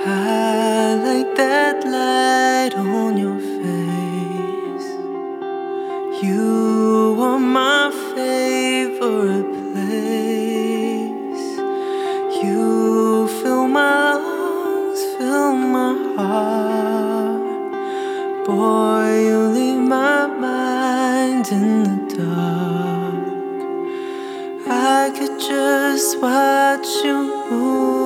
I like that light on your face. You are my favorite place. You fill my lungs, fill my heart. Boy, you leave my mind in the dark. I could just watch you move